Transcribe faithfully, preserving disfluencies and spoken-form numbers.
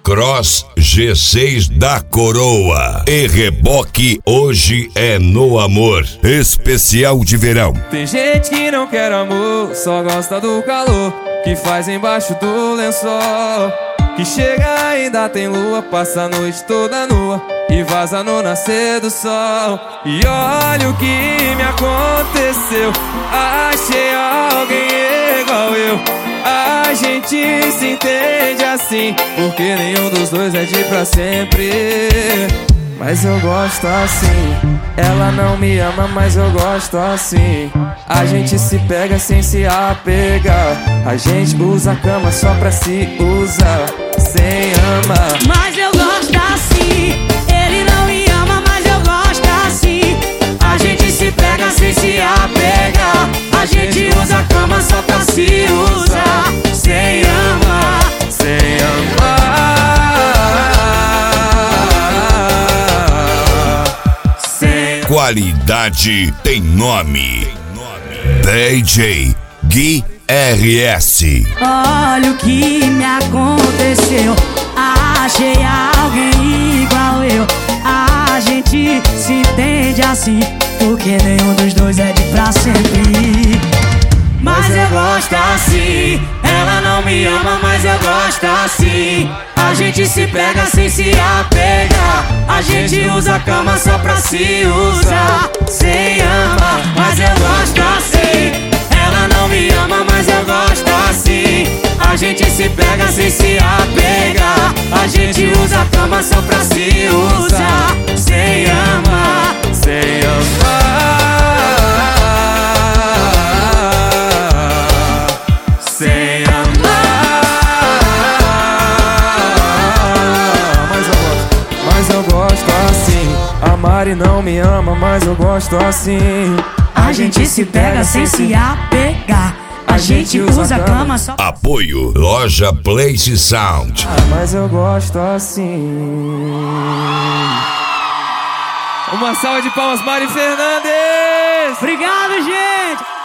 Cross G seis da Coroa e reboque hoje é no amor. Especial de verão. Tem gente que não quer amor, só gosta do calor que faz embaixo do lençol. Que chega ainda tem lua, passa a noite toda nua e vaza no nascer do sol. E olha o que me aconteceu, achei alguém igual eu. A gente se entende assim, porque nenhum dos dois é de pra sempre. Mas eu gosto assim, ela não me ama, mas eu gosto assim. A gente se pega sem se apegar, a gente usa a cama só pra se usar, sem amar. Mas eu gosto assim, ele não me ama, mas eu gosto assim. A gente se pega sem se apegar, a gente usa a cama só pra se usar, sem amar, sem amar. Qualidade tem nome. D J Gui R S. Olha o que me aconteceu, achei alguém igual eu. A gente se entende assim, porque nenhum dos dois é de pra sempre. Mas eu gosto assim, ela não me ama, mas eu gosto assim. A gente se pega sem se apegar, a gente usa a cama só pra se usar, sem amar. Mas eu gosto assim, ela não me ama, mas eu gosto assim. A gente se pega sem se apegar, a gente usa a cama só pra se usar, sem amar, sem amar. Sem amar. Mas eu gosto, mas eu gosto assim. A Mari não me ama, mas eu gosto assim. A gente se pega sem se apegar, a gente usa a cama só. Apoio Loja Place Sound. Ah, mas eu gosto assim. Uma salva de palmas, Mari Fernandes. Obrigado, gente.